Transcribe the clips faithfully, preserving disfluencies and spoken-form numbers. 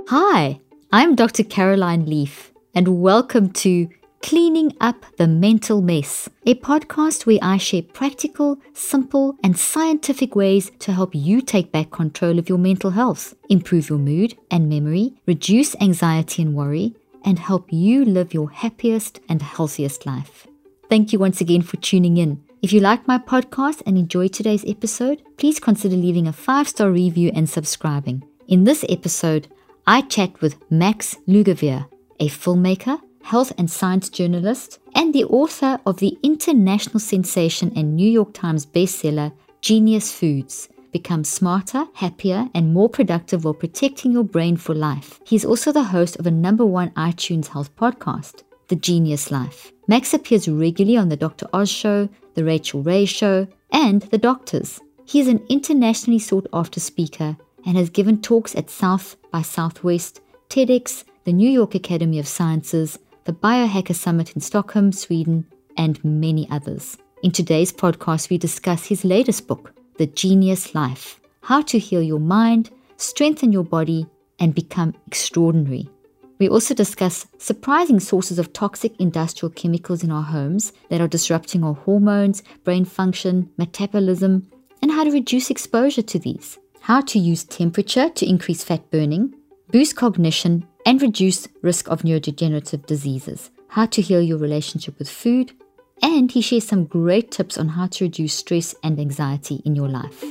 Hi, I'm Doctor Caroline Leaf, and welcome to Cleaning Up the Mental Mess, a podcast where I share practical, simple, and scientific ways to help you take back control of your mental health, improve your mood and memory, reduce anxiety and worry, and help you live your happiest and healthiest life. Thank you once again for tuning in. If you like my podcast and enjoyed today's episode, please consider leaving a five-star review and subscribing. In this episode, I chat with Max Lugavere, a filmmaker, health and science journalist, and the author of the international sensation and New York Times bestseller, Genius Foods. Become smarter, happier, and more productive while protecting your brain for life. He's also the host of a number one iTunes health podcast, The Genius Life. Max appears regularly on The Doctor Oz Show, The Rachel Ray Show, and The Doctors. He is an internationally sought-after speaker and has given talks at South by Southwest, TEDx, the New York Academy of Sciences, the Biohacker Summit in Stockholm, Sweden, and many others. In today's podcast, we discuss his latest book, The Genius Life: How to Heal Your Mind, Strengthen Your Body, and Become Extraordinary. We also discuss surprising sources of toxic industrial chemicals in our homes that are disrupting our hormones, brain function, metabolism, and how to reduce exposure to these. How to use temperature to increase fat burning, boost cognition, and reduce risk of neurodegenerative diseases. How to heal your relationship with food. And he shares some great tips on how to reduce stress and anxiety in your life.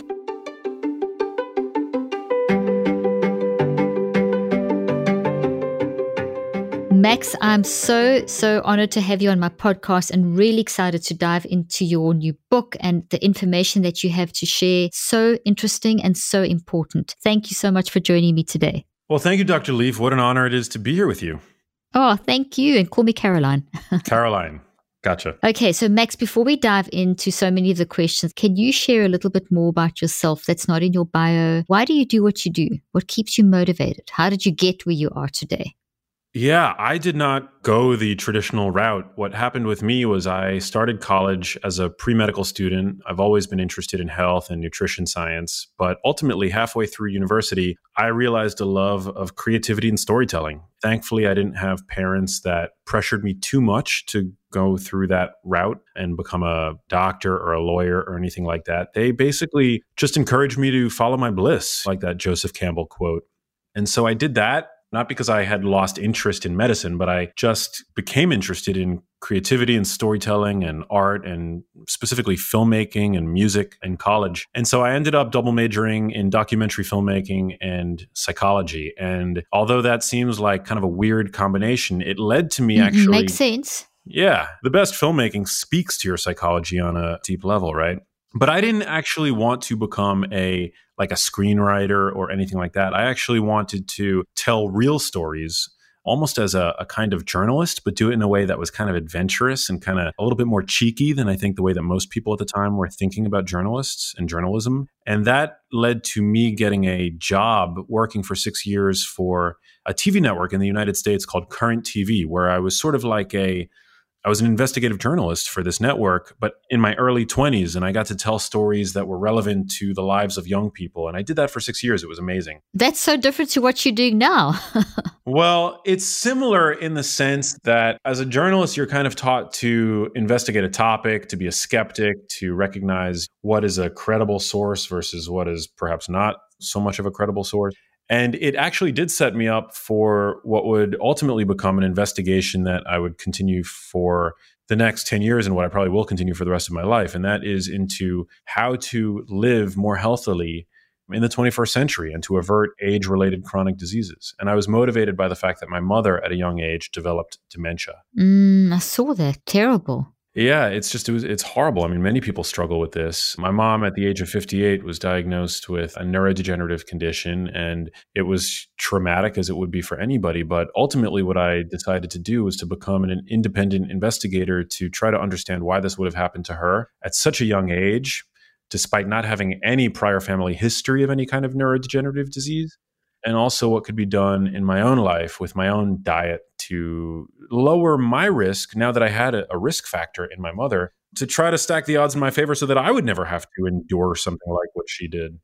Max, I'm so, so honored to have you on my podcast and really excited to dive into your new book and the information that you have to share. So interesting and so important. Thank you so much for joining me today. Well, thank you, Doctor Leaf. What an honor it is to be here with you. Oh, thank you. And call me Caroline. Caroline. Gotcha. Okay, so Max, before we dive into so many of the questions, can you share a little bit more about yourself that's not in your bio? Why do you do what you do? What keeps you motivated? How did you get where you are today? Yeah, I did not go the traditional route. What happened with me was I started college as a pre-medical student. I've always been interested in health and nutrition science, but ultimately halfway through university, I realized a love of creativity and storytelling. Thankfully, I didn't have parents that pressured me too much to go through that route and become a doctor or a lawyer or anything like that. They basically just encouraged me to follow my bliss, like that Joseph Campbell quote. And so I did that. Not because I had lost interest in medicine, but I just became interested in creativity and storytelling and art and specifically filmmaking and music in college. And so I ended up double majoring in documentary filmmaking and psychology. And although that seems like kind of a weird combination, it led to me Mm-hmm. actually... Makes sense. Yeah. The best filmmaking speaks to your psychology on a deep level, right? But I didn't actually want to become a like a screenwriter or anything like that. I actually wanted to tell real stories almost as a, a kind of journalist, but do it in a way that was kind of adventurous and kind of a little bit more cheeky than I think the way that most people at the time were thinking about journalists and journalism. And that led to me getting a job working for six years for a T V network in the United States called Current T V, where I was sort of like a I was an investigative journalist for this network, but in my early twenties, and I got to tell stories that were relevant to the lives of young people. And I did that for six years. It was amazing. That's so different to what you're doing now. Well, it's similar in the sense that as a journalist, you're kind of taught to investigate a topic, to be a skeptic, to recognize what is a credible source versus what is perhaps not so much of a credible source. And it actually did set me up for what would ultimately become an investigation that I would continue for the next ten years and what I probably will continue for the rest of my life. And that is into how to live more healthily in the twenty-first century and to avert age-related chronic diseases. And I was motivated by the fact that my mother at a young age developed dementia. Mm, I saw that. Terrible. Yeah, it's just, it was, it's horrible. I mean, many people struggle with this. My mom at the age of fifty-eight was diagnosed with a neurodegenerative condition, and it was traumatic as it would be for anybody. But ultimately what I decided to do was to become an independent investigator to try to understand why this would have happened to her at such a young age, despite not having any prior family history of any kind of neurodegenerative disease. And also what could be done in my own life with my own diet to lower my risk now that I had a, a risk factor in my mother, to try to stack the odds in my favor so that I would never have to endure something like what she did.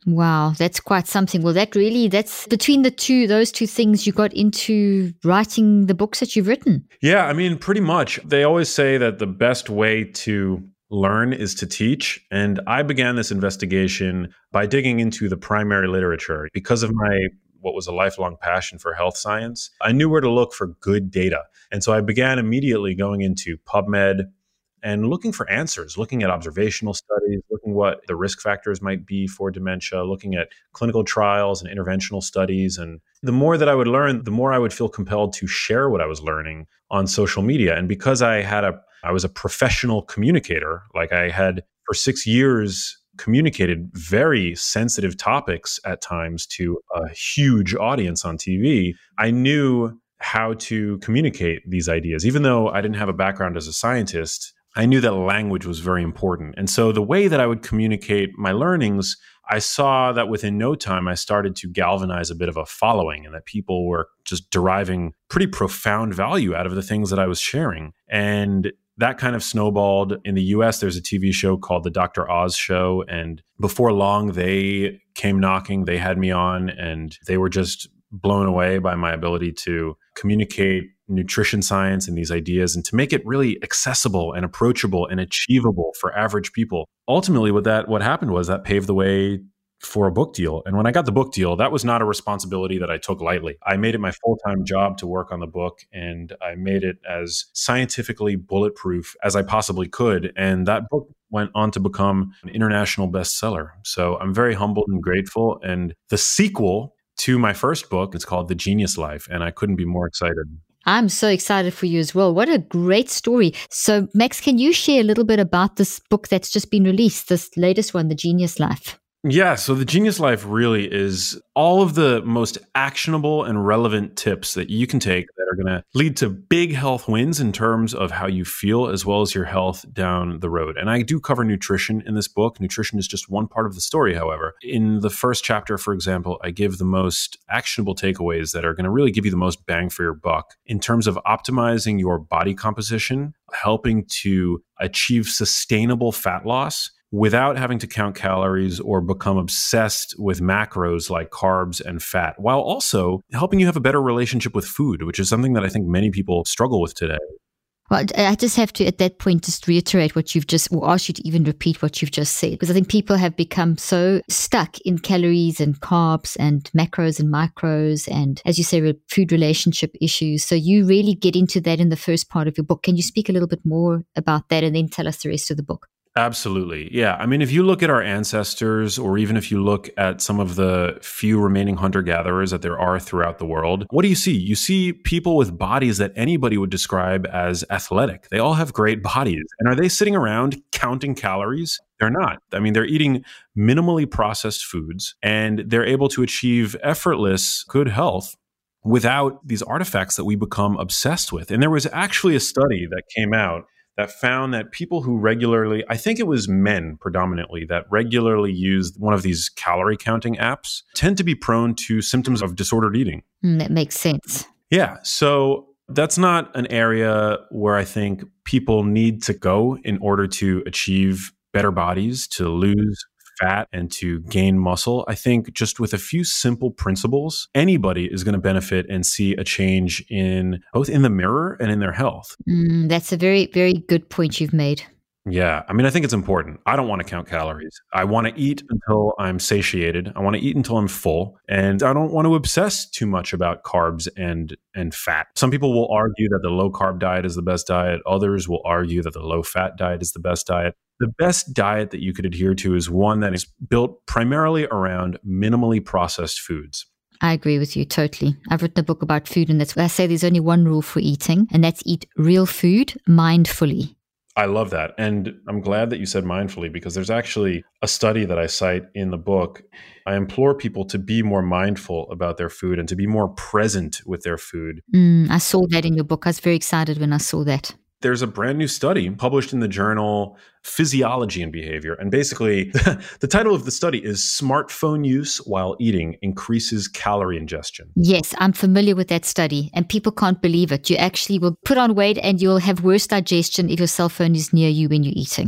Wow, that's quite something. Well, that really, that's between the two, those two things, you got into writing the books that you've written. Yeah, I mean, pretty much. They always say that the best way to learn is to teach. And I began this investigation by digging into the primary literature. Because of my what was a lifelong passion for health science, I knew where to look for good data. And so I began immediately going into PubMed and looking for answers, looking at observational studies, looking what the risk factors might be for dementia, looking at clinical trials and interventional studies. And the more that I would learn, the more I would feel compelled to share what I was learning on social media. And because I had a, I was a professional communicator, like I had for six years communicated very sensitive topics at times to a huge audience on T V, I knew how to communicate these ideas. Even though I didn't have a background as a scientist, I knew that language was very important. And so the way that I would communicate my learnings, I saw that within no time, I started to galvanize a bit of a following and that people were just deriving pretty profound value out of the things that I was sharing. And that kind of snowballed. In the U S, there's a T V show called The Doctor Oz Show. And before long, they came knocking, they had me on, and they were just blown away by my ability to communicate nutrition science and these ideas and to make it really accessible and approachable and achievable for average people. Ultimately, what that what happened was that paved the way for a book deal. And when I got the book deal, that was not a responsibility that I took lightly. I made it my full-time job to work on the book, and I made it as scientifically bulletproof as I possibly could. And that book went on to become an international bestseller. So I'm very humbled and grateful. And the sequel to my first book, it's called The Genius Life, and I couldn't be more excited. I'm so excited for you as well. What a great story. So, Max, can you share a little bit about this book that's just been released, this latest one, The Genius Life? Yeah, so The Genius Life really is all of the most actionable and relevant tips that you can take that are going to lead to big health wins in terms of how you feel as well as your health down the road. And I do cover nutrition in this book. Nutrition is just one part of the story, however. In the first chapter, for example, I give the most actionable takeaways that are going to really give you the most bang for your buck in terms of optimizing your body composition, helping to achieve sustainable fat loss without having to count calories or become obsessed with macros like carbs and fat, while also helping you have a better relationship with food, which is something that I think many people struggle with today. Well, I just have to, at that point, just reiterate what you've just, or ask you to even repeat what you've just said, because I think people have become so stuck in calories and carbs and macros and micros and, as you say, food relationship issues. So you really get into that in the first part of your book. Can you speak a little bit more about that and then tell us the rest of the book? Absolutely. Yeah. I mean, if you look at our ancestors, or even if you look at some of the few remaining hunter-gatherers that there are throughout the world, what do you see? You see people with bodies that anybody would describe as athletic. They all have great bodies. And are they sitting around counting calories? They're not. I mean, they're eating minimally processed foods, and they're able to achieve effortless good health without these artifacts that we become obsessed with. And there was actually a study that came out that found that people who regularly, I think it was men predominantly, that regularly used one of these calorie counting apps tend to be prone to symptoms of disordered eating. Mm, that makes sense. Yeah. So that's not an area where I think people need to go in order to achieve better bodies, to lose fat and to gain muscle. I think just with a few simple principles, anybody is going to benefit and see a change in both in the mirror and in their health. Mm, that's a very, very good point you've made. Yeah. I mean, I think it's important. I don't want to count calories. I want to eat until I'm satiated. I want to eat until I'm full. And I don't want to obsess too much about carbs and, and fat. Some people will argue that the low carb diet is the best diet. Others will argue that the low fat diet is the best diet. The best diet that you could adhere to is one that is built primarily around minimally processed foods. I agree with you totally. I've written a book about food, and that's where I say there's only one rule for eating, and that's eat real food mindfully. I love that. And I'm glad that you said mindfully, because there's actually a study that I cite in the book. I implore people to be more mindful about their food and to be more present with their food. Mm, I saw that in your book. I was very excited when I saw that. There's a brand new study published in the journal Physiology and Behavior. And basically, the title of the study is Smartphone Use While Eating Increases Calorie Ingestion. Yes, I'm familiar with that study, and people can't believe it. You actually will put on weight and you'll have worse digestion if your cell phone is near you when you're eating.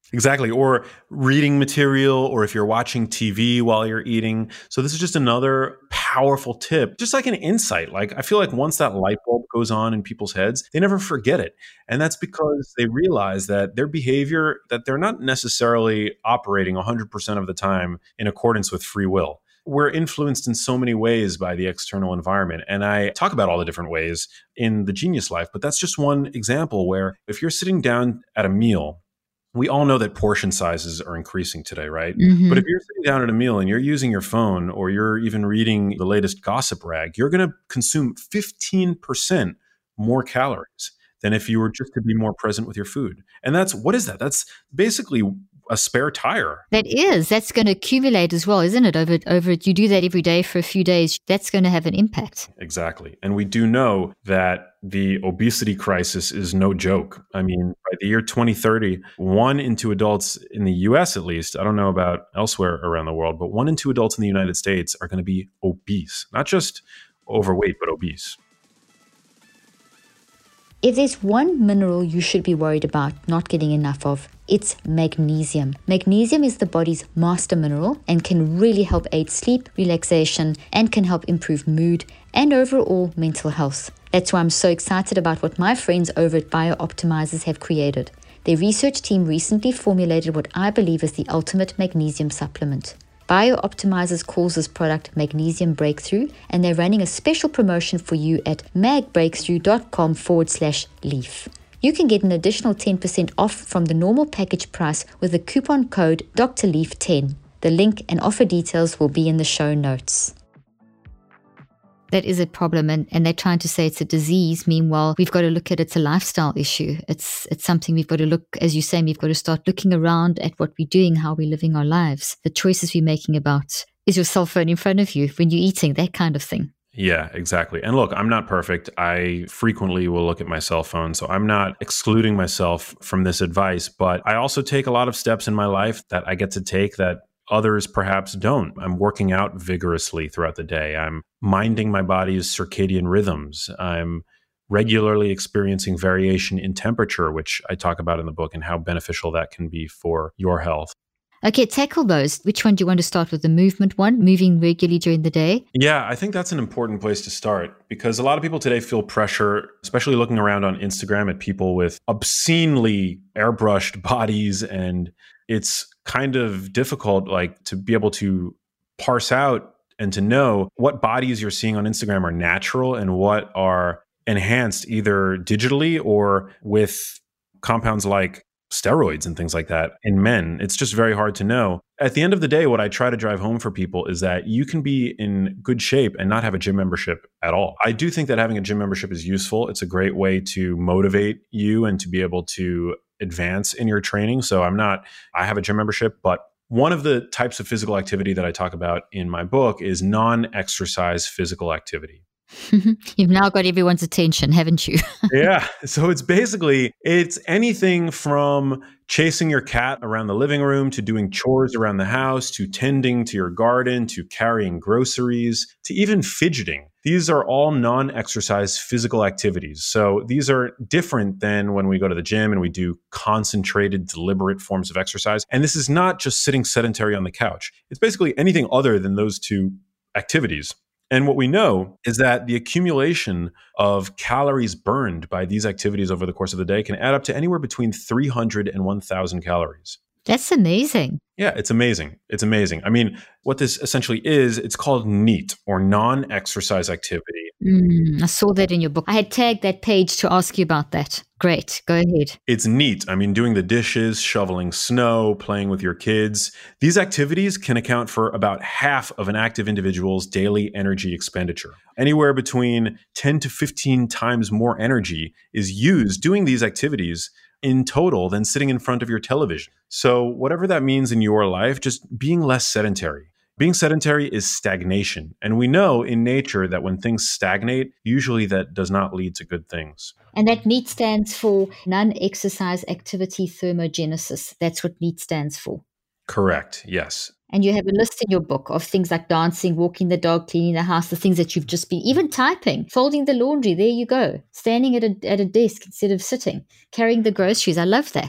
Exactly. Or reading material, or if you're watching T V while you're eating. So this is just another powerful tip, just like an insight. Like I feel like once that light bulb goes on in people's heads, they never forget it. And that's because they realize that their behavior, that they're not necessarily operating one hundred percent of the time in accordance with free will. We're influenced in so many ways by the external environment. And I talk about all the different ways in The Genius Life, but that's just one example where if you're sitting down at a meal, we all know that portion sizes are increasing today, right? Mm-hmm. But if you're sitting down at a meal and you're using your phone or you're even reading the latest gossip rag, you're going to consume fifteen percent more calories than if you were just to be more present with your food. And that's, what is that? That's basically a spare tire. That is, that's going to accumulate as well, isn't it? Over, over, you do that every day for a few days, that's going to have an impact. Exactly. And we do know that the obesity crisis is no joke. I mean, by the year twenty thirty, one in two adults in the U S, at least, I don't know about elsewhere around the world, but one in two adults in the United States are going to be obese, not just overweight, but obese. If there's one mineral you should be worried about not getting enough of, it's magnesium. Magnesium is the body's master mineral and can really help aid sleep, relaxation, and can help improve mood and overall mental health. That's why I'm so excited about what my friends over at BioOptimizers have created. Their research team recently formulated what I believe is the ultimate magnesium supplement. BioOptimizers calls this product Magnesium Breakthrough, and they're running a special promotion for you at magbreakthrough.com forward slash leaf. You can get an additional ten percent off from the normal package price with the coupon code D R Leaf ten. The link and offer details will be in the show notes. That is a problem, and, and they're trying to say it's a disease. Meanwhile, we've got to look at it's a lifestyle issue. It's it's something we've got to look, as you say, we've got to start looking around at what we're doing, how we're living our lives, the choices we're making about, is your cell phone in front of you when you're eating, that kind of thing. Yeah, exactly. And look, I'm not perfect. I frequently will look at my cell phone, so I'm not excluding myself from this advice, but I also take a lot of steps in my life that I get to take that others perhaps don't. I'm working out vigorously throughout the day. I'm minding my body's circadian rhythms. I'm regularly experiencing variation in temperature, which I talk about in the book, and how beneficial that can be for your health. Okay, tackle those. Which one do you want to start with? The movement one, moving regularly during the day? Yeah, I think that's an important place to start, because a lot of people today feel pressure, especially looking around on Instagram at people with obscenely airbrushed bodies, and it's kind of difficult, like, to be able to parse out and to know what bodies you're seeing on Instagram are natural and what are enhanced either digitally or with compounds like steroids and things like that in men. It's just very hard to know. At the end of the day, what I try to drive home for people is that you can be in good shape and not have a gym membership at all. I do think that having a gym membership is useful. It's a great way to motivate you and to be able to advance in your training. So I'm not, I have a gym membership, but one of the types of physical activity that I talk about in my book is non-exercise physical activity. You've now got everyone's attention, haven't you? Yeah. So it's basically, it's anything from chasing your cat around the living room, to doing chores around the house, to tending to your garden, to carrying groceries, to even fidgeting. These are all non-exercise physical activities. So these are different than when we go to the gym and we do concentrated, deliberate forms of exercise. And this is not just sitting sedentary on the couch. It's basically anything other than those two activities. And what we know is that the accumulation of calories burned by these activities over the course of the day can add up to anywhere between three hundred and one thousand calories. That's amazing. Yeah, it's amazing. It's amazing. I mean, what this essentially is, it's called NEAT, or non-exercise activity. Mm, I saw that in your book. I had tagged that page to ask you about that. Great. Go ahead. It's neat. I mean, doing the dishes, shoveling snow, playing with your kids. These activities can account for about half of an active individual's daily energy expenditure. Anywhere between ten to fifteen times more energy is used doing these activities in total than sitting in front of your television. So whatever that means in your life, just being less sedentary. Being sedentary is stagnation. And we know in nature that when things stagnate, usually that does not lead to good things. And that NEAT stands for non-exercise activity thermogenesis. That's what NEAT stands for. Correct. Yes. And you have a list in your book of things like dancing, walking the dog, cleaning the house, the things that you've just been, even typing, folding the laundry. There you go. Standing at a, at a desk instead of sitting, carrying the groceries. I love that.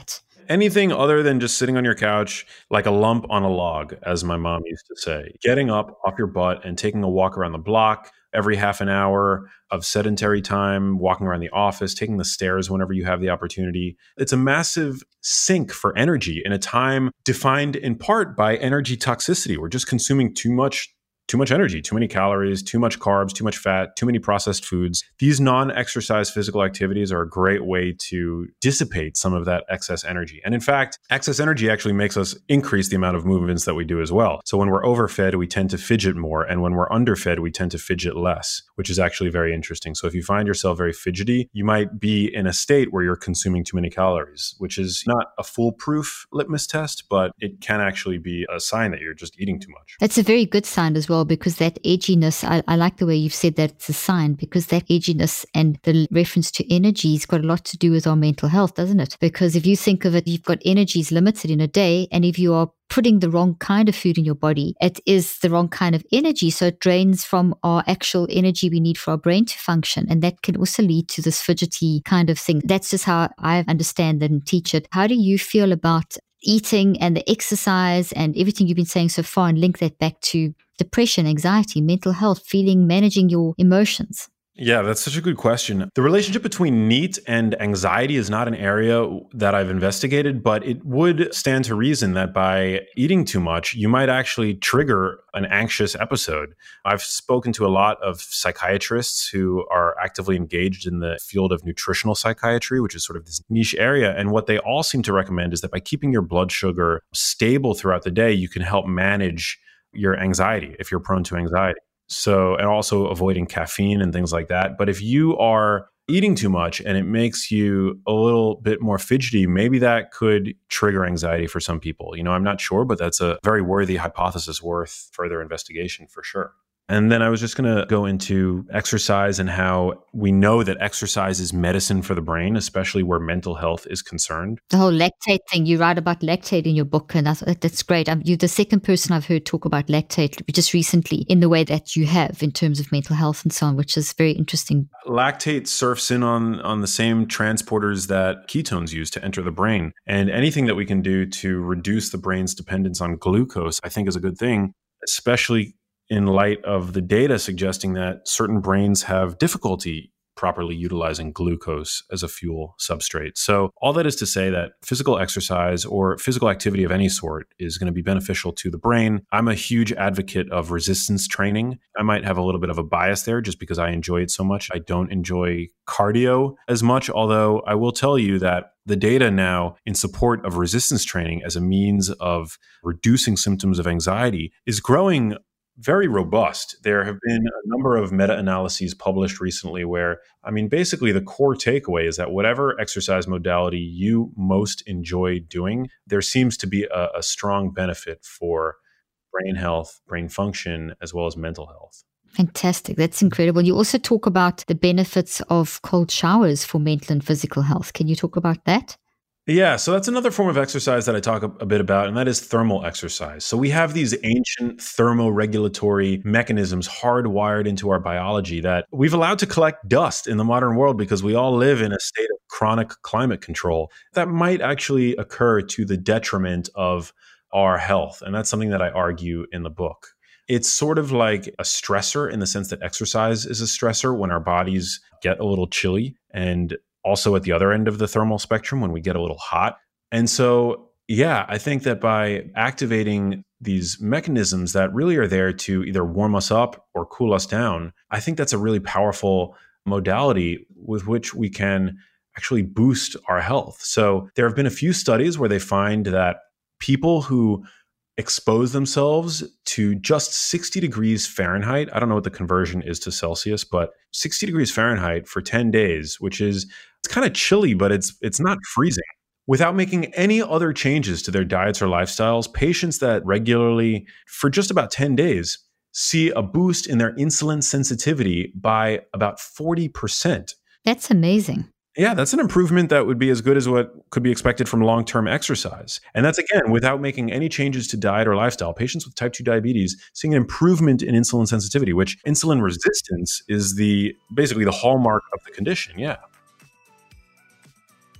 anything other than just sitting on your couch like a lump on a log, as my mom used to say. Getting up off your butt and taking a walk around the block every half an hour of sedentary time, walking around the office, taking the stairs whenever you have the opportunity. It's a massive sink for energy in a time defined in part by energy toxicity. We're just consuming too much Too much energy, too many calories, too much carbs, too much fat, too many processed foods. These non-exercise physical activities are a great way to dissipate some of that excess energy. And in fact, excess energy actually makes us increase the amount of movements that we do as well. So when we're overfed, we tend to fidget more. And when we're underfed, we tend to fidget less, which is actually very interesting. So if you find yourself very fidgety, you might be in a state where you're consuming too many calories, which is not a foolproof litmus test, but it can actually be a sign that you're just eating too much. That's a very good sign as well, because that edginess, I, I like the way you've said that it's a sign, because that edginess and the reference to energy has got a lot to do with our mental health, doesn't it? Because if you think of it, you've got energy is limited in a day, and if you are putting the wrong kind of food in your body, it is the wrong kind of energy. So it drains from our actual energy we need for our brain to function. And that can also lead to this fidgety kind of thing. That's just how I understand and teach it. How do you feel about eating and the exercise and everything you've been saying so far, and link that back to depression, anxiety, mental health, feeling, managing your emotions? Yeah, that's such a good question. The relationship between NEAT and anxiety is not an area that I've investigated, but it would stand to reason that by eating too much, you might actually trigger an anxious episode. I've spoken to a lot of psychiatrists who are actively engaged in the field of nutritional psychiatry, which is sort of this niche area. And what they all seem to recommend is that by keeping your blood sugar stable throughout the day, you can help manage your anxiety if you're prone to anxiety. So, and also avoiding caffeine and things like that. But if you are eating too much and it makes you a little bit more fidgety, maybe that could trigger anxiety for some people. You know, I'm not sure, but that's a very worthy hypothesis worth further investigation for sure. And then I was just going to go into exercise and how we know that exercise is medicine for the brain, especially where mental health is concerned. The whole lactate thing, you write about lactate in your book, and that's, that's great. Um, you're the second person I've heard talk about lactate just recently in the way that you have in terms of mental health and so on, which is very interesting. Lactate surfs in on, on the same transporters that ketones use to enter the brain. And anything that we can do to reduce the brain's dependence on glucose, I think is a good thing, especially in light of the data suggesting that certain brains have difficulty properly utilizing glucose as a fuel substrate. So all that is to say that physical exercise or physical activity of any sort is going to be beneficial to the brain. I'm a huge advocate of resistance training. I might have a little bit of a bias there just because I enjoy it so much. I don't enjoy cardio as much, although I will tell you that the data now in support of resistance training as a means of reducing symptoms of anxiety is growing very robust. There have been a number of meta-analyses published recently where, I mean, basically the core takeaway is that whatever exercise modality you most enjoy doing, there seems to be a, a strong benefit for brain health, brain function, as well as mental health. Fantastic. That's incredible. You also talk about the benefits of cold showers for mental and physical health. Can you talk about that? Yeah, so that's another form of exercise that I talk a, a bit about, and that is thermal exercise. So we have these ancient thermoregulatory mechanisms hardwired into our biology that we've allowed to collect dust in the modern world because we all live in a state of chronic climate control that might actually occur to the detriment of our health. And that's something that I argue in the book. It's sort of like a stressor in the sense that exercise is a stressor when our bodies get a little chilly, and also at the other end of the thermal spectrum when we get a little hot. And so, yeah, I think that by activating these mechanisms that really are there to either warm us up or cool us down, I think that's a really powerful modality with which we can actually boost our health. So there have been a few studies where they find that people who expose themselves to just sixty degrees Fahrenheit, I don't know what the conversion is to Celsius, but sixty degrees Fahrenheit for ten days, which is, it's kind of chilly, but it's it's not freezing. Without making any other changes to their diets or lifestyles, patients that regularly, for just about ten days, see a boost in their insulin sensitivity by about forty percent. That's amazing. Yeah, that's an improvement that would be as good as what could be expected from long-term exercise. And that's, again, without making any changes to diet or lifestyle. Patients with type two diabetes seeing an improvement in insulin sensitivity, which insulin resistance is the basically the hallmark of the condition. Yeah.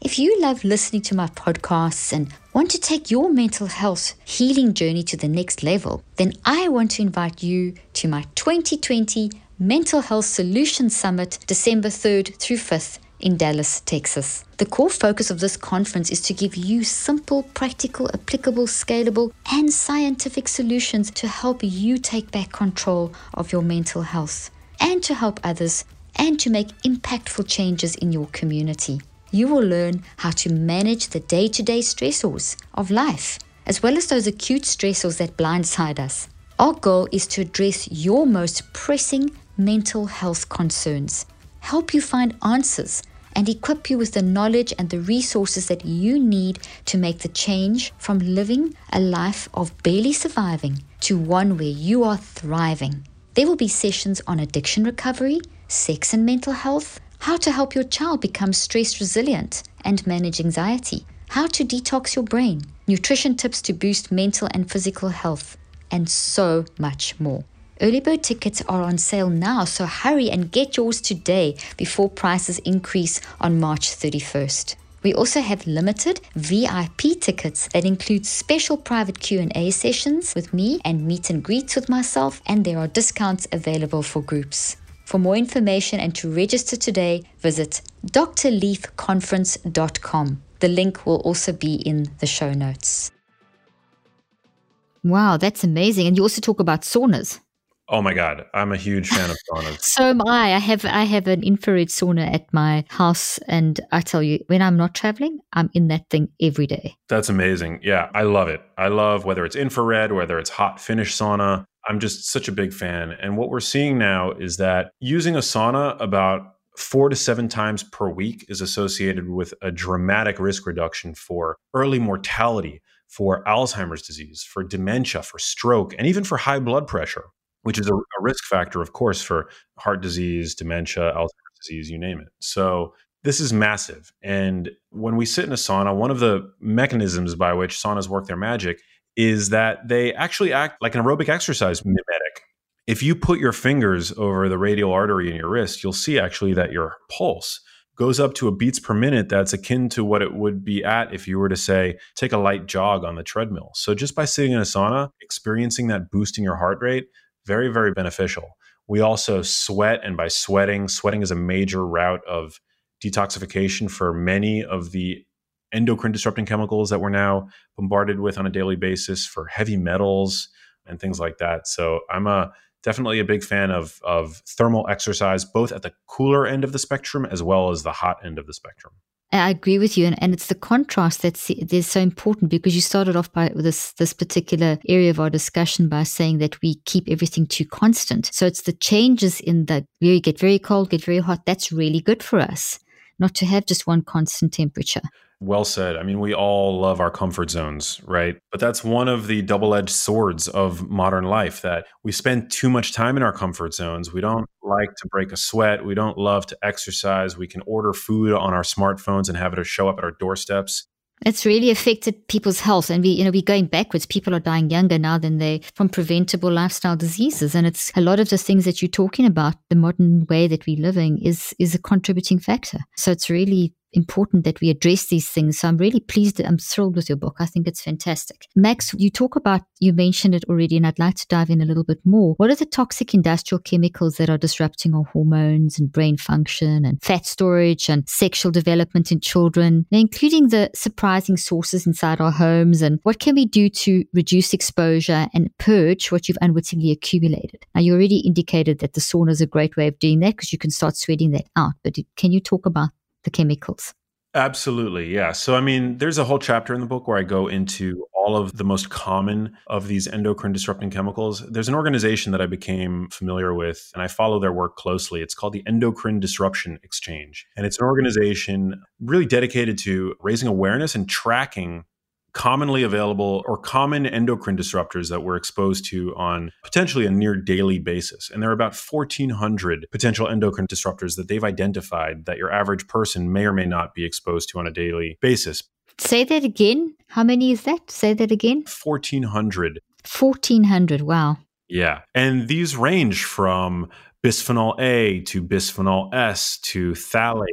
If you love listening to my podcasts and want to take your mental health healing journey to the next level, then I want to invite you to my twenty twenty Mental Health Solutions Summit, December third through fifth in Dallas, Texas. The core focus of this conference is to give you simple, practical, applicable, scalable, and scientific solutions to help you take back control of your mental health and to help others and to make impactful changes in your community. You will learn how to manage the day-to-day stressors of life, as well as those acute stressors that blindside us. Our goal is to address your most pressing mental health concerns, help you find answers, and equip you with the knowledge and the resources that you need to make the change from living a life of barely surviving to one where you are thriving. There will be sessions on addiction recovery, sex and mental health, how to help your child become stress resilient and manage anxiety, how to detox your brain, nutrition tips to boost mental and physical health, and so much more. Early bird tickets are on sale now, so hurry and get yours today before prices increase on March thirty-first. We also have limited V I P tickets that include special private Q and A sessions with me and meet and greets with myself, and there are discounts available for groups. For more information and to register today, visit d r leaf conference dot com. The link will also be in the show notes. Wow, that's amazing. And you also talk about saunas. Oh my God, I'm a huge fan of saunas. So am I. I have I have an infrared sauna at my house, and I tell you, when I'm not traveling, I'm in that thing every day. That's amazing. Yeah, I love it. I love whether it's infrared, whether it's hot Finnish sauna. I'm just such a big fan. And what we're seeing now is that using a sauna about four to seven times per week is associated with a dramatic risk reduction for early mortality, for Alzheimer's disease, for dementia, for stroke, and even for high blood pressure, which is a, a risk factor, of course, for heart disease, dementia, Alzheimer's disease, you name it. So this is massive. And when we sit in a sauna, one of the mechanisms by which saunas work their magic is that they actually act like an aerobic exercise mimetic. If you put your fingers over the radial artery in your wrist, you'll see actually that your pulse goes up to a beats per minute that's akin to what it would be at if you were to, say, take a light jog on the treadmill. So just by sitting in a sauna, experiencing that boost in your heart rate, very, very beneficial. We also sweat, and by sweating, sweating is a major route of detoxification for many of the endocrine disrupting chemicals that we're now bombarded with on a daily basis, for heavy metals and things like that. So I'm a definitely a big fan of, of thermal exercise, both at the cooler end of the spectrum as well as the hot end of the spectrum. I agree with you, and, and it's the contrast that's is so important, because you started off by this this particular area of our discussion by saying that we keep everything too constant. So it's the changes in the where you get very cold, get very hot. That's really good for us, not to have just one constant temperature. Well said. I mean, we all love our comfort zones, right? But that's one of the double-edged swords of modern life, that we spend too much time in our comfort zones. We don't like to break a sweat. We don't love to exercise. We can order food on our smartphones and have it show up at our doorsteps. It's really affected people's health, and we, you know, we're going backwards. People are dying younger now than they from preventable lifestyle diseases, and it's a lot of the things that you're talking about. The modern way that we're living is is a contributing factor. So it's really important that we address these things. So I'm really pleased. I'm thrilled with your book. I think it's fantastic. Max, you talk about, you mentioned it already, and I'd like to dive in a little bit more. What are the toxic industrial chemicals that are disrupting our hormones and brain function and fat storage and sexual development in children, including the surprising sources inside our homes? And what can we do to reduce exposure and purge what you've unwittingly accumulated? Now, you already indicated that the sauna is a great way of doing that, because you can start sweating that out. But can you talk about the chemicals? Absolutely. Yeah. So, I mean, there's a whole chapter in the book where I go into all of the most common of these endocrine disrupting chemicals. There's an organization that I became familiar with, and I follow their work closely. It's called the Endocrine Disruption Exchange. And it's an organization really dedicated to raising awareness and tracking commonly available or common endocrine disruptors that we're exposed to on potentially a near daily basis. And there are about fourteen hundred potential endocrine disruptors that they've identified that your average person may or may not be exposed to on a daily basis. Say that again. How many is that? Say that again. fourteen hundred. fourteen hundred. Wow. Yeah. And these range from bisphenol A to bisphenol S to phthalates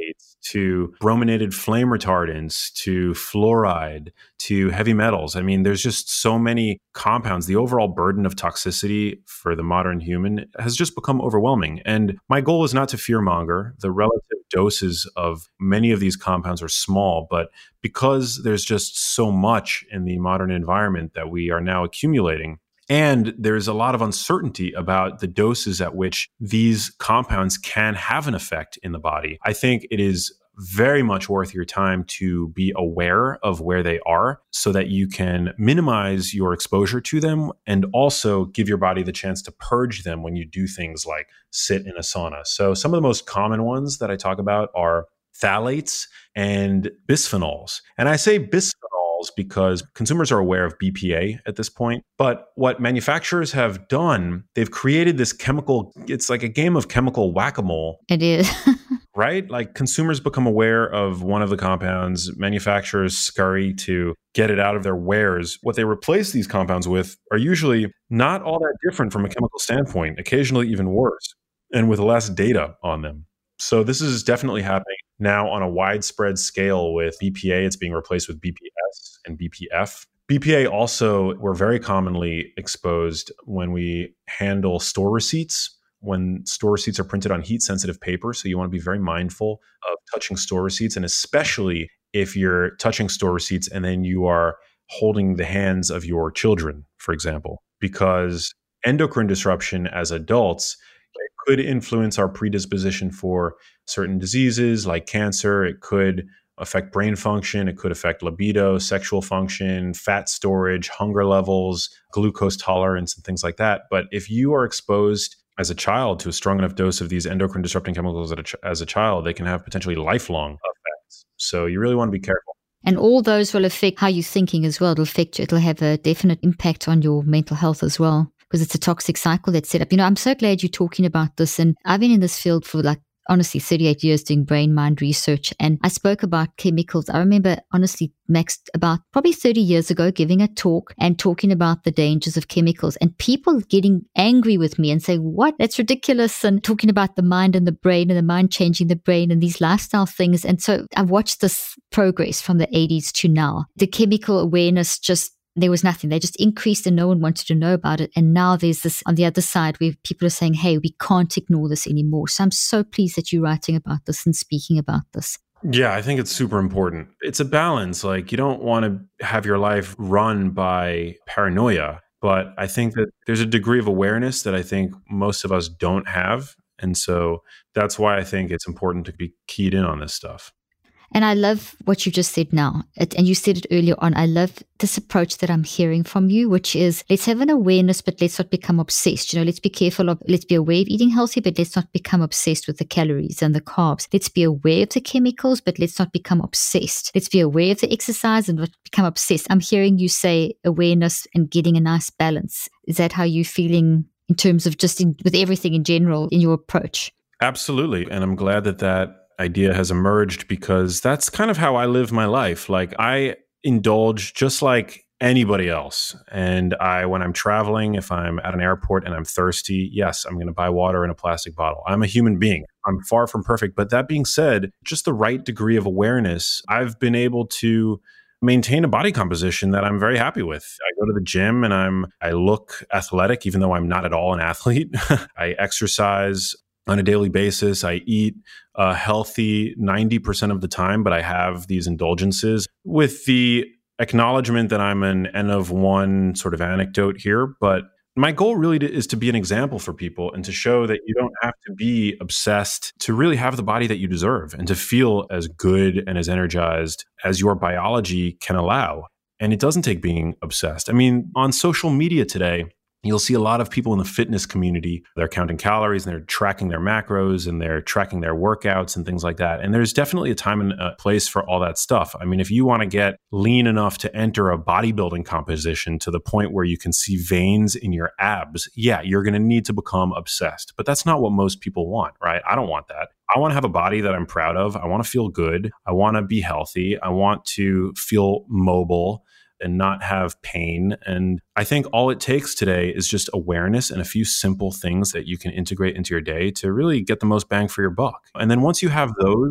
to brominated flame retardants, to fluoride, to heavy metals. I mean, there's just so many compounds. The overall burden of toxicity for the modern human has just become overwhelming. And my goal is not to fearmonger. The relative doses of many of these compounds are small, but because there's just so much in the modern environment that we are now accumulating, and there's a lot of uncertainty about the doses at which these compounds can have an effect in the body, I think it is very much worth your time to be aware of where they are so that you can minimize your exposure to them and also give your body the chance to purge them when you do things like sit in a sauna. So some of the most common ones that I talk about are phthalates and bisphenols. And I say bisphenols because consumers are aware of B P A at this point. But what manufacturers have done, they've created this chemical, it's like a game of chemical whack-a-mole. It is. Right? Like consumers become aware of one of the compounds, manufacturers scurry to get it out of their wares. What they replace these compounds with are usually not all that different from a chemical standpoint, occasionally even worse, and with less data on them. So this is definitely happening now on a widespread scale with B P A. It's being replaced with B P S and B P F. B P A also, we're very commonly exposed when we handle store receipts, when store receipts are printed on heat-sensitive paper. So you want to be very mindful of touching store receipts, and especially if you're touching store receipts and then you are holding the hands of your children, for example, because endocrine disruption as adults could influence our predisposition for certain diseases like cancer. It could affect brain function. It could affect libido, sexual function, fat storage, hunger levels, glucose tolerance, and things like that. But if you are exposed as a child to a strong enough dose of these endocrine disrupting chemicals as a, ch- as a child, they can have potentially lifelong effects. So you really want to be careful. And all those will affect how you're thinking as well. It'll affect you. It'll have a definite impact on your mental health as well, because it's a toxic cycle that's set up. You know, I'm so glad you're talking about this. And I've been in this field for like, honestly, thirty-eight years doing brain-mind research. And I spoke about chemicals. I remember, honestly, Max, about probably thirty years ago, giving a talk and talking about the dangers of chemicals and people getting angry with me and saying, what? That's ridiculous. And talking about the mind and the brain and the mind changing the brain and these lifestyle things. And so I've watched this progress from the eighties to now. The chemical awareness just there was nothing. They just increased and no one wanted to know about it. And now there's this on the other side where people are saying, hey, we can't ignore this anymore. So I'm so pleased that you're writing about this and speaking about this. Yeah, I think it's super important. It's a balance. Like you don't want to have your life run by paranoia, but I think that there's a degree of awareness that I think most of us don't have. And so that's why I think it's important to be keyed in on this stuff. And I love what you just said now. It, and you said it earlier on. I love this approach that I'm hearing from you, which is let's have an awareness, but let's not become obsessed. You know, let's be careful of, let's be aware of eating healthy, but let's not become obsessed with the calories and the carbs. Let's be aware of the chemicals, but let's not become obsessed. Let's be aware of the exercise and not become obsessed. I'm hearing you say awareness and getting a nice balance. Is that how you're feeling in terms of just in, with everything in general in your approach? Absolutely. And I'm glad that that idea has emerged because that's kind of how I live my life. Like I indulge just like anybody else. And I, when I'm traveling, if I'm at an airport and I'm thirsty, yes, I'm going to buy water in a plastic bottle. I'm a human being. I'm far from perfect. But that being said, just the right degree of awareness, I've been able to maintain a body composition that I'm very happy with. I go to the gym and I'm, I look athletic, even though I'm not at all an athlete. I exercise on a daily basis. I eat uh, healthy ninety percent of the time, but I have these indulgences with the acknowledgement that I'm an N of one sort of anecdote here. But my goal really to, is to be an example for people and to show that you don't have to be obsessed to really have the body that you deserve and to feel as good and as energized as your biology can allow. And it doesn't take being obsessed. I mean, on social media today, you'll see a lot of people in the fitness community. They're counting calories and they're tracking their macros and they're tracking their workouts and things like that. And there's definitely a time and a place for all that stuff. I mean, if you want to get lean enough to enter a bodybuilding composition to the point where you can see veins in your abs, yeah, you're going to need to become obsessed. But that's not what most people want, right? I don't want that. I want to have a body that I'm proud of. I want to feel good. I want to be healthy. I want to feel mobile and not have pain. And I think all it takes today is just awareness and a few simple things that you can integrate into your day to really get the most bang for your buck. And then once you have those,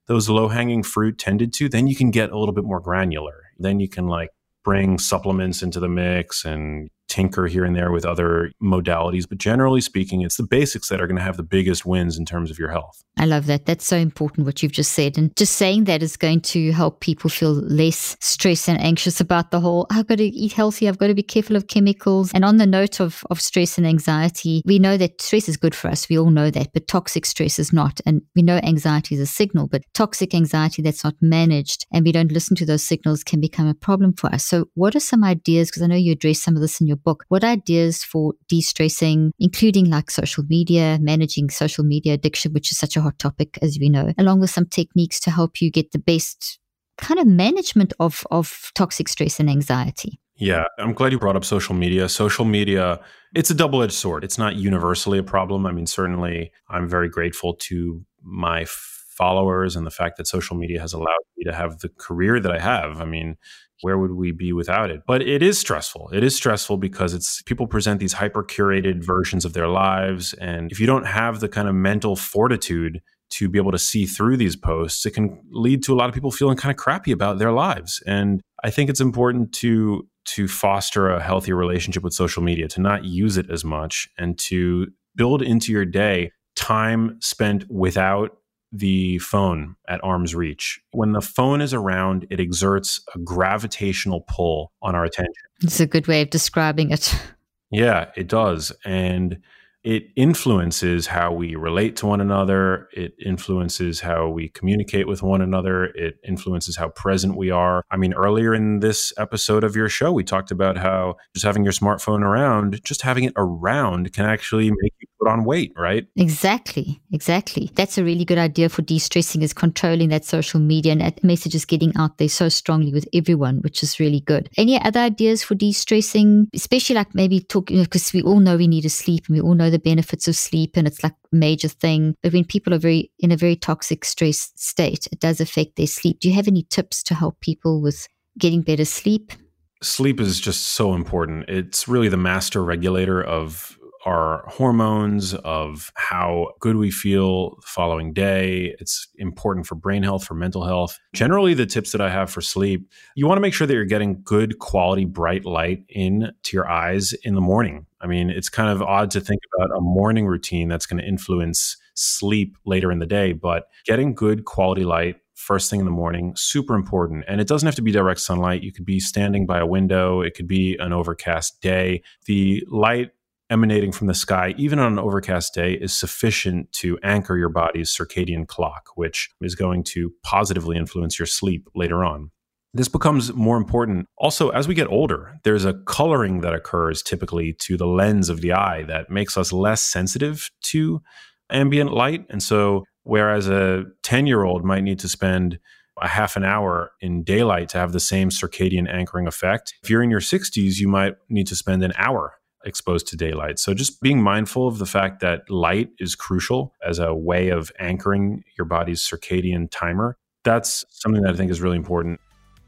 those low-hanging fruit tended to, then you can get a little bit more granular. Then you can like bring supplements into the mix and tinker here and there with other modalities. But generally speaking, it's the basics that are going to have the biggest wins in terms of your health. I love that. That's so important what you've just said. And just saying that is going to help people feel less stressed and anxious about the whole, I've got to eat healthy, I've got to be careful of chemicals. And on the note of, of stress and anxiety, we know that stress is good for us. We all know that, but toxic stress is not. And we know anxiety is a signal, but toxic anxiety that's not managed and we don't listen to those signals can become a problem for us. So what are some ideas, because I know you address some of this in your book, what ideas for de-stressing, including like social media, managing social media addiction, which is such a hot topic, as we know, along with some techniques to help you get the best kind of management of, of toxic stress and anxiety? Yeah, I'm glad you brought up social media. Social media, it's a double-edged sword. It's not universally a problem. I mean, certainly I'm very grateful to my followers and the fact that social media has allowed me to have the career that I have. I mean, where would we be without it? But it is stressful. It is stressful because it's people present these hyper curated versions of their lives. And if you don't have the kind of mental fortitude to be able to see through these posts, it can lead to a lot of people feeling kind of crappy about their lives. And I think it's important to to foster a healthy relationship with social media, to not use it as much, and to build into your day time spent without the phone at arm's reach. When the phone is around, it exerts a gravitational pull on our attention. It's a good way of describing it. Yeah, it does. And it influences how we relate to one another. It influences how we communicate with one another. It influences how present we are. I mean, earlier in this episode of your show, we talked about how just having your smartphone around, just having it around can actually make you put on weight, right? Exactly, exactly. That's a really good idea for de-stressing, is controlling that social media, and that message is getting out there so strongly with everyone, which is really good. Any other ideas for de-stressing, especially like maybe talking, because we all know we need to sleep and we all know the benefits of sleep and it's like a major thing. But when people are very in a very toxic stress state, it does affect their sleep. Do you have any tips to help people with getting better sleep? Sleep is just so important. It's really the master regulator of our hormones, of how good we feel the following day. It's important for brain health, for mental health. Generally, the tips that I have for sleep, you want to make sure that you're getting good quality, bright light in to your eyes in the morning. I mean, it's kind of odd to think about a morning routine that's going to influence sleep later in the day, but getting good quality light first thing in the morning, super important. And it doesn't have to be direct sunlight. You could be standing by a window. It could be an overcast day. The light emanating from the sky, even on an overcast day, is sufficient to anchor your body's circadian clock, which is going to positively influence your sleep later on. This becomes more important also as we get older. There's a coloring that occurs typically to the lens of the eye that makes us less sensitive to ambient light. And so whereas a ten-year-old might need to spend a half an hour in daylight to have the same circadian anchoring effect, if you're in your sixties, you might need to spend an hour exposed to daylight. So just being mindful of the fact that light is crucial as a way of anchoring your body's circadian timer, that's something that I think is really important.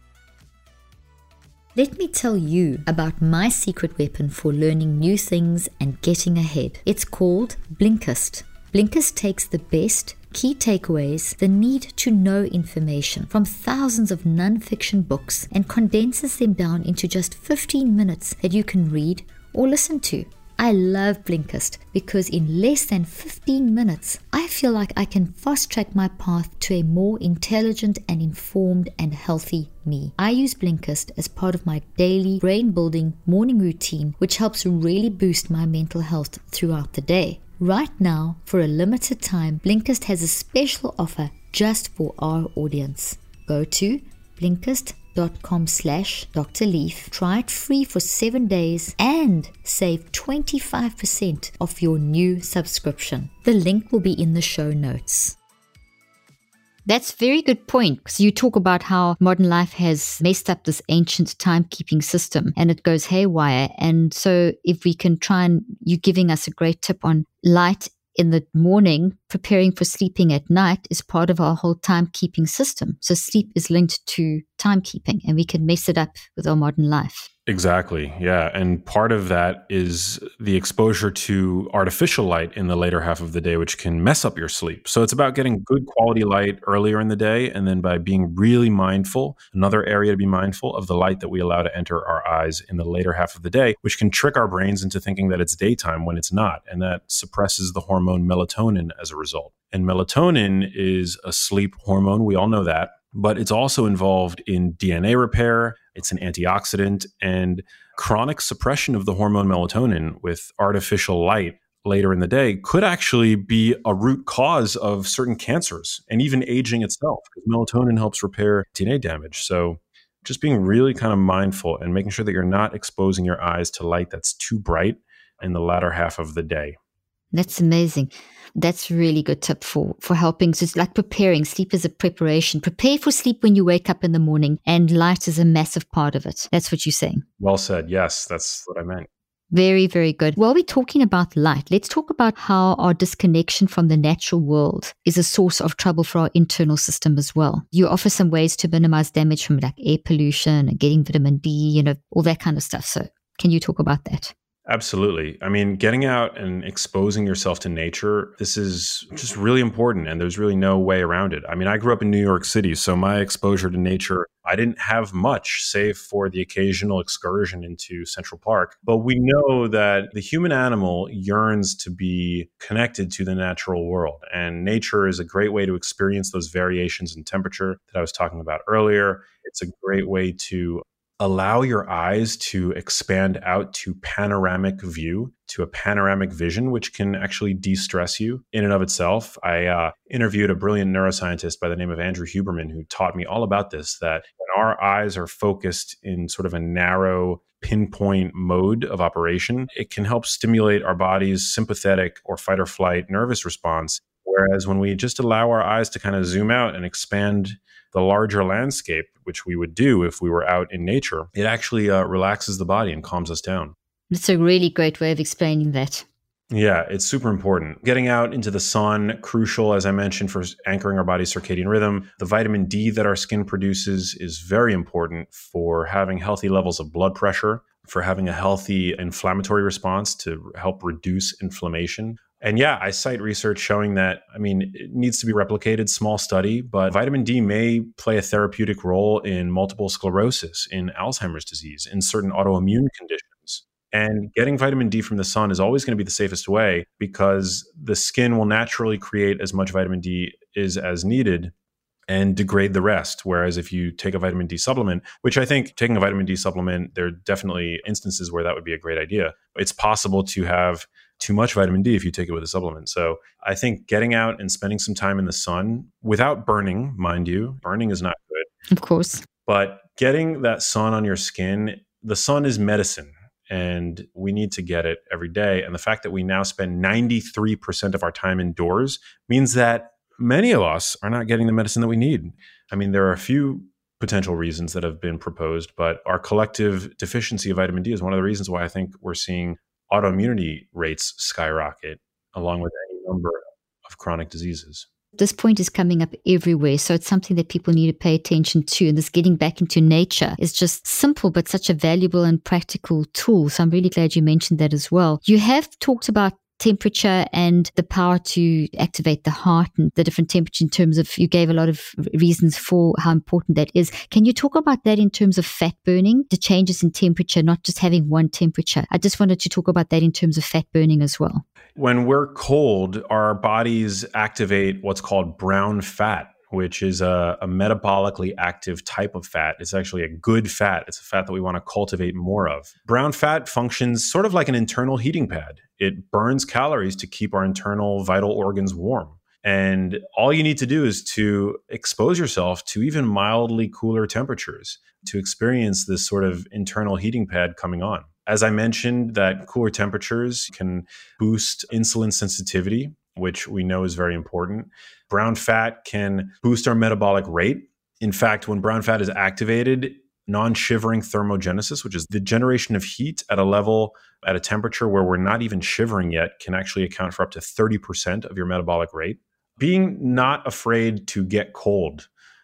Let me tell you about my secret weapon for learning new things and getting ahead. It's called Blinkist. Blinkist takes the best key takeaways, the need to know information from thousands of non-fiction books and condenses them down into just fifteen minutes that you can read or listen to. I love Blinkist because in less than fifteen minutes, I feel like I can fast-track my path to a more intelligent and informed and healthy me. I use Blinkist as part of my daily brain-building morning routine, which helps really boost my mental health throughout the day. Right now, for a limited time, Blinkist has a special offer just for our audience. Go to blinkist.com slash Dr. Leaf. Try it free for seven days and save twenty-five percent off your new subscription. The link will be in the show notes. That's a very good point, because you talk about how modern life has messed up this ancient timekeeping system and it goes haywire. And so if we can try, and you're giving us a great tip on light in the morning, preparing for sleeping at night is part of our whole timekeeping system. So sleep is linked to timekeeping, and we can mess it up with our modern life. Exactly. Yeah. And part of that is the exposure to artificial light in the later half of the day, which can mess up your sleep. So it's about getting good quality light earlier in the day. And then by being really mindful, another area to be mindful of the light that we allow to enter our eyes in the later half of the day, which can trick our brains into thinking that it's daytime when it's not. And that suppresses the hormone melatonin as a result. And melatonin is a sleep hormone. We all know that. But it's also involved in D N A repair. It's an antioxidant, and chronic suppression of the hormone melatonin with artificial light later in the day could actually be a root cause of certain cancers and even aging itself, because melatonin helps repair D N A damage. So just being really kind of mindful and making sure that you're not exposing your eyes to light that's too bright in the latter half of the day. That's amazing. That's a really good tip for, for helping. So it's like preparing. Sleep is a preparation. Prepare for sleep when you wake up in the morning, and light is a massive part of it. That's what you're saying. Well said. Yes, that's what I meant. Very, very good. While we're talking about light, let's talk about how our disconnection from the natural world is a source of trouble for our internal system as well. You offer some ways to minimize damage from like air pollution and getting vitamin D, you know, all that kind of stuff. So can you talk about that? Absolutely. I mean, getting out and exposing yourself to nature, this is just really important, and there's really no way around it. I mean, I grew up in New York City, so my exposure to nature, I didn't have much save for the occasional excursion into Central Park. But we know that the human animal yearns to be connected to the natural world, and nature is a great way to experience those variations in temperature that I was talking about earlier. It's a great way to allow your eyes to expand out to panoramic view, to a panoramic vision, which can actually de-stress you in and of itself. I uh, interviewed a brilliant neuroscientist by the name of Andrew Huberman, who taught me all about this, that when our eyes are focused in sort of a narrow pinpoint mode of operation, it can help stimulate our body's sympathetic or fight or flight nervous response. Whereas when we just allow our eyes to kind of zoom out and expand the larger landscape, which we would do if we were out in nature, it actually uh, relaxes the body and calms us down. It's a really great way of explaining that. Yeah, it's super important. Getting out into the sun, crucial, as I mentioned, for anchoring our body's circadian rhythm. The vitamin D that our skin produces is very important for having healthy levels of blood pressure, for having a healthy inflammatory response to help reduce inflammation. And yeah, I cite research showing that, I mean, it needs to be replicated, small study, but vitamin D may play a therapeutic role in multiple sclerosis, in Alzheimer's disease, in certain autoimmune conditions. And getting vitamin D from the sun is always going to be the safest way, because the skin will naturally create as much vitamin D is as needed and degrade the rest. Whereas if you take a vitamin D supplement, which I think taking a vitamin D supplement, there are definitely instances where that would be a great idea. It's possible to have too much vitamin D if you take it with a supplement. So I think getting out and spending some time in the sun without burning, mind you, burning is not good. Of course. But getting that sun on your skin, the sun is medicine, and we need to get it every day. And the fact that we now spend ninety-three percent of our time indoors means that many of us are not getting the medicine that we need. I mean, there are a few potential reasons that have been proposed, but our collective deficiency of vitamin D is one of the reasons why I think we're seeing autoimmunity rates skyrocket, along with any number of chronic diseases. This point is coming up everywhere, so it's something that people need to pay attention to. And this getting back into nature is just simple, but such a valuable and practical tool. So I'm really glad you mentioned that as well. You have talked about temperature and the power to activate the heart and the different temperature in terms of, you gave a lot of reasons for how important that is. Can you talk about that in terms of fat burning, the changes in temperature, not just having one temperature? I just wanted to talk about that in terms of fat burning as well. When we're cold, our bodies activate what's called brown fat, which is a, a metabolically active type of fat. It's actually a good fat. It's a fat that we want to cultivate more of. Brown fat functions sort of like an internal heating pad. It burns calories to keep our internal vital organs warm. And all you need to do is to expose yourself to even mildly cooler temperatures to experience this sort of internal heating pad coming on. As I mentioned, that cooler temperatures can boost insulin sensitivity, which we know is very important. Brown fat can boost our metabolic rate. In fact, when brown fat is activated, non-shivering thermogenesis, which is the generation of heat at a level, at a temperature where we're not even shivering yet, can actually account for up to thirty percent of your metabolic rate. Being not afraid to get cold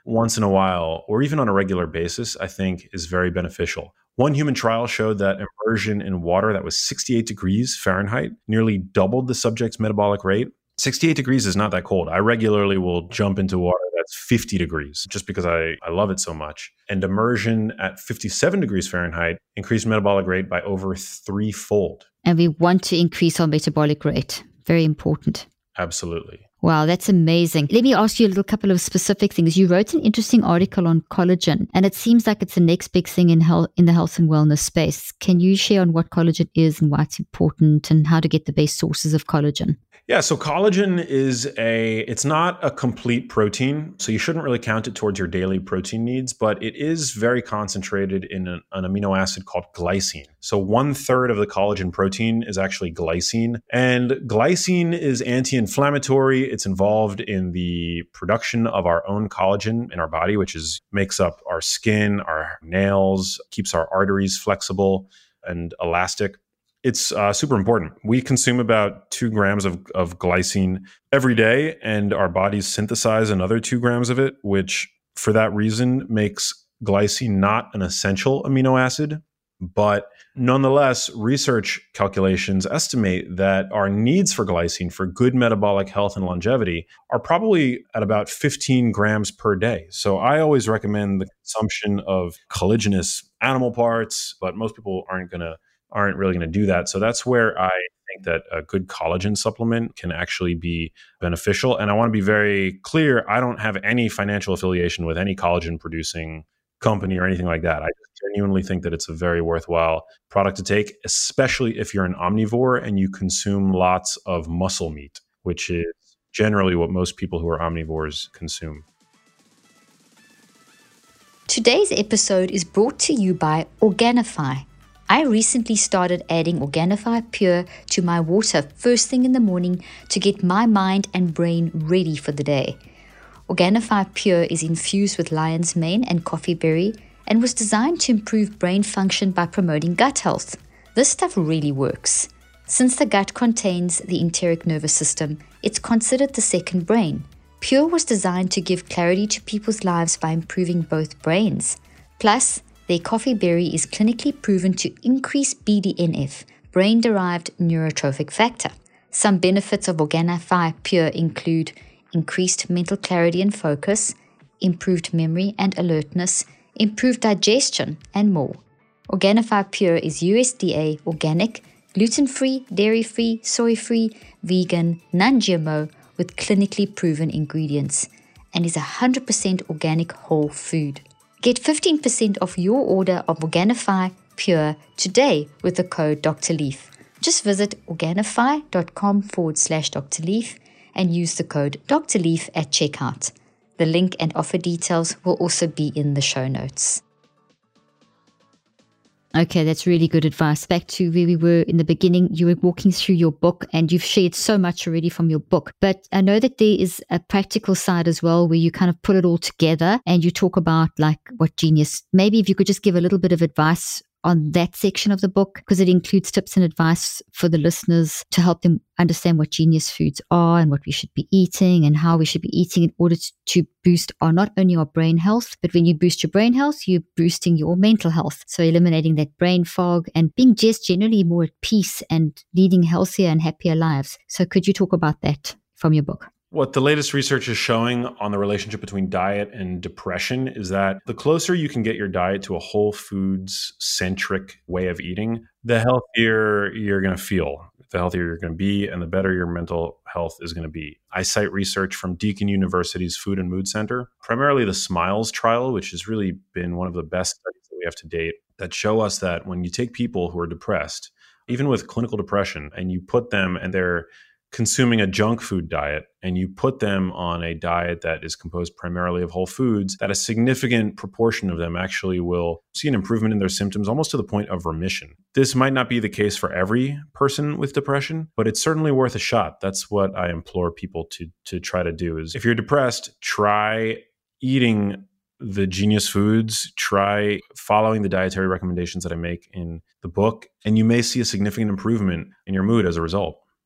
once in a while, or even on a regular basis, I think is very beneficial. One human trial showed that immersion in water that was sixty-eight degrees Fahrenheit nearly doubled the subject's metabolic rate. sixty-eight degrees is not that cold. I regularly will jump into water that's fifty degrees just because I, I love it so much. And immersion at fifty-seven degrees Fahrenheit increased metabolic rate by over threefold. And we want to increase our metabolic rate. Very important. Absolutely. Wow, that's amazing. Let me ask you a little couple of specific things. You wrote an interesting article on collagen, and it seems like it's the next big thing in health, in the health and wellness space. Can you share on what collagen is and why it's important and how to get the best sources of collagen? Yeah, so collagen is a, it's not a complete protein, so you shouldn't really count it towards your daily protein needs, but it is very concentrated in an, an amino acid called glycine. So one third of the collagen protein is actually glycine, and glycine is anti-inflammatory. It's involved in the production of our own collagen in our body, which is makes up our skin, our nails, keeps our arteries flexible and elastic. It's uh, super important. We consume about two grams of, of glycine every day, and our bodies synthesize another two grams of it, which for that reason makes glycine not an essential amino acid. But nonetheless, research calculations estimate that our needs for glycine for good metabolic health and longevity are probably at about fifteen grams per day. So I always recommend the consumption of collagenous animal parts, but most people aren't going to aren't really going to do that. So that's where I think that a good collagen supplement can actually be beneficial. And I want to be very clear, I don't have any financial affiliation with any collagen producing company or anything like that. I genuinely think that it's a very worthwhile product to take, especially if you're an omnivore and you consume lots of muscle meat, which is generally what most people who are omnivores consume. Today's episode is brought to you by Organifi. I recently started adding Organifi Pure to my water first thing in the morning to get my mind and brain ready for the day. Organifi Pure is infused with lion's mane and coffee berry and was designed to improve brain function by promoting gut health. This stuff really works. Since the gut contains the enteric nervous system, it's considered the second brain. Pure was designed to give clarity to people's lives by improving both brains. Plus, their coffee berry is clinically proven to increase B D N F, brain-derived neurotrophic factor. Some benefits of Organifi Pure include increased mental clarity and focus, improved memory and alertness, improved digestion, and more. Organifi Pure is U S D A organic, gluten-free, dairy-free, soy-free, vegan, non-G M O with clinically proven ingredients, and is one hundred percent organic whole food. Get fifteen percent off your order of Organifi Pure today with the code Doctor Leaf. Just visit Organifi.com forward slash Dr. Leaf and use the code Doctor Leaf at checkout. The link and offer details will also be in the show notes. Okay, that's really good advice. Back to where we were in the beginning, you were walking through your book and you've shared so much already from your book. But I know that there is a practical side as well where you kind of put it all together and you talk about like what Genius, maybe if you could just give a little bit of advice on that section of the book, because it includes tips and advice for the listeners to help them understand what Genius foods are and what we should be eating and how we should be eating in order to, to boost our not only our brain health, but when you boost your brain health, you're boosting your mental health. So eliminating that brain fog and being just generally more at peace and leading healthier and happier lives. So could you talk about that from your book? What the latest research is showing on the relationship between diet and depression is that the closer you can get your diet to a whole foods centric way of eating, the healthier you're going to feel, the healthier you're going to be, and the better your mental health is going to be. I cite research from Deakin University's Food and Mood Center, primarily the SMILES trial, which has really been one of the best studies that we have to date, that show us that when you take people who are depressed, even with clinical depression, and you put them and they're consuming a junk food diet and you put them on a diet that is composed primarily of whole foods, that a significant proportion of them actually will see an improvement in their symptoms almost to the point of remission. This might not be the case for every person with depression, but it's certainly worth a shot. That's what I implore people to, to try to do is if you're depressed, try eating the Genius foods, try following the dietary recommendations that I make in the book, and you may see a significant improvement in your mood as a result.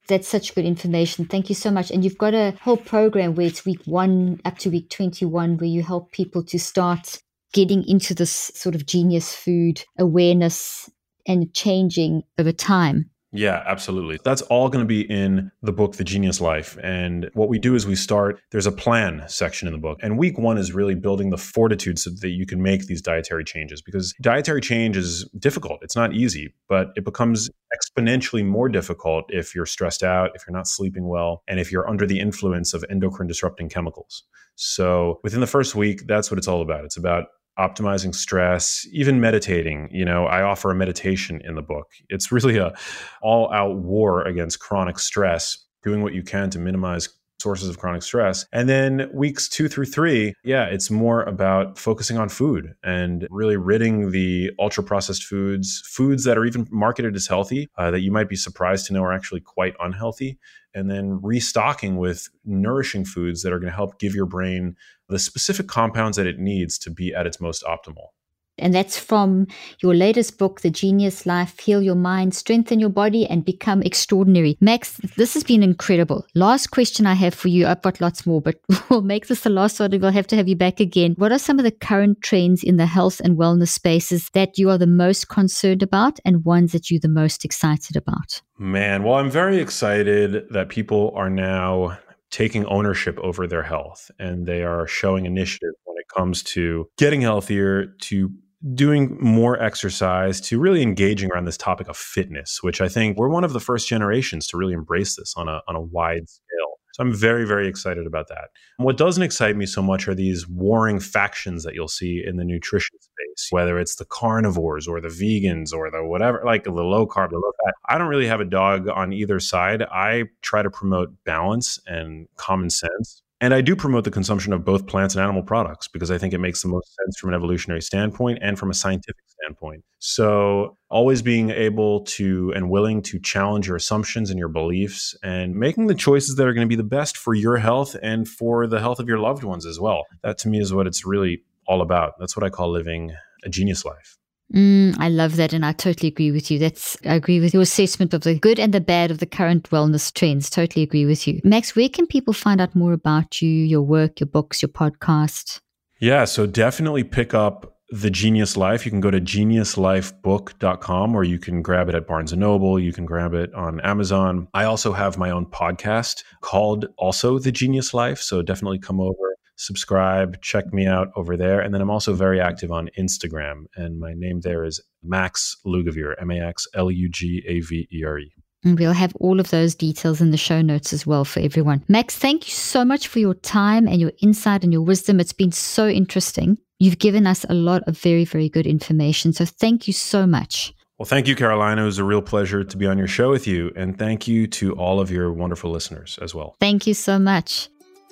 That's such good information. Thank you so much. And you've got a whole program where it's week one up to week twenty-one, where you help people to start getting into this sort of genius food awareness and changing over time. Yeah, absolutely. That's all going to be in the book, The Genius Life. And what we do is we start, there's a plan section in the book. And week one is really building the fortitude so that you can make these dietary changes, because dietary change is difficult. It's not easy, but it becomes exponentially more difficult if you're stressed out, if you're not sleeping well, and if you're under the influence of endocrine disrupting chemicals. So within the first week, that's what it's all about. It's about optimizing stress, even meditating. You know, I offer a meditation in the book. It's really a all-out war against chronic stress, doing what you can to minimize sources of chronic stress. And then weeks two through three, yeah, it's more about focusing on food and really ridding the ultra-processed foods, foods that are even marketed as healthy, uh, that you might be surprised to know are actually quite unhealthy, and then restocking with nourishing foods that are going to help give your brain the specific compounds that it needs to be at its most optimal. And that's from your latest book, The Genius Life, Heal Your Mind, Strengthen Your Body, and Become Extraordinary. Max, this has been incredible. Last question I have for you. I've got lots more, but we'll make this the last one. We'll have to have you back again. What are some of the current trends in the health and wellness spaces that you are the most concerned about and ones that you're the most excited about? Man, well, I'm very excited that people are now taking ownership over their health, and they are showing initiative when it comes to getting healthier, to doing more exercise, to really engaging around this topic of fitness, which I think we're one of the first generations to really embrace this on a on a wide scale. So I'm very, very excited about that. And what doesn't excite me so much are these warring factions that you'll see in the nutrition space, whether it's the carnivores or the vegans or the whatever, like the low carb, the low fat. I don't really have a dog on either side. I try to promote balance and common sense. And I do promote the consumption of both plants and animal products because I think it makes the most sense from an evolutionary standpoint and from a scientific standpoint. So always being able to and willing to challenge your assumptions and your beliefs and making the choices that are going to be the best for your health and for the health of your loved ones as well. That to me is what it's really all about. That's what I call living a genius life. Mm, I love that, and I totally agree with you. That's I agree with your assessment of the good and the bad of the current wellness trends. Totally agree with you. Max, where can people find out more about you, your work, your books, your podcast? Yeah, so definitely pick up The Genius Life. You can go to genius life book dot com, or you can grab it at Barnes and Noble. You can grab it on Amazon. I also have my own podcast called also The Genius Life, so definitely come over, subscribe, check me out over there. And then I'm also very active on Instagram, and my name there is Max Lugavere, M A X L U G A V E R E. And we'll have all of those details in the show notes as well for everyone. Max, thank you so much for your time and your insight and your wisdom. It's been so interesting. You've given us a lot of very, very good information. So thank you so much. Well, thank you, Carolina. It was a real pleasure to be on your show with you. And thank you to all of your wonderful listeners as well. Thank you so much.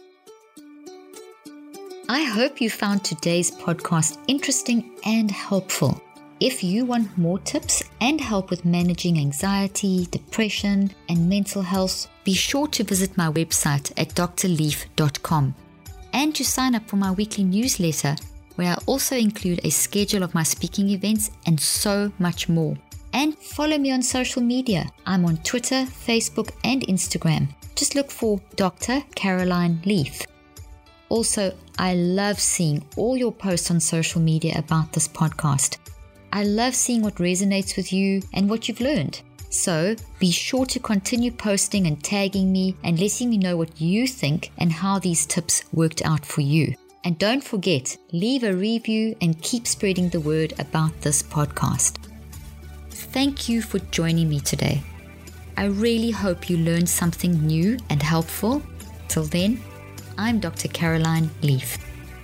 I hope you found today's podcast interesting and helpful. If you want more tips and help with managing anxiety, depression, and mental health, be sure to visit my website at d r leaf dot com and to sign up for my weekly newsletter, where I also include a schedule of my speaking events and so much more. And follow me on social media. I'm on Twitter, Facebook, and Instagram. Just look for Doctor Caroline Leaf. Also, I love seeing all your posts on social media about this podcast. I love seeing what resonates with you and what you've learned. So be sure to continue posting and tagging me and letting me know what you think and how these tips worked out for you. And don't forget, leave a review and keep spreading the word about this podcast. Thank you for joining me today. I really hope you learned something new and helpful. Till then, I'm Doctor Caroline Leaf.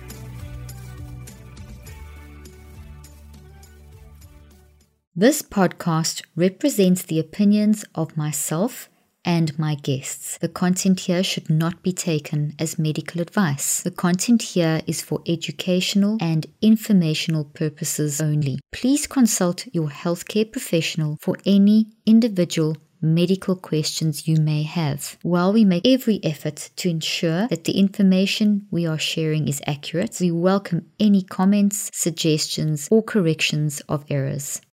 This podcast represents the opinions of myself and my guests. The content here should not be taken as medical advice. The content here is for educational and informational purposes only. Please consult your healthcare professional for any individual medical questions you may have. While we make every effort to ensure that the information we are sharing is accurate, we welcome any comments, suggestions, or corrections of errors.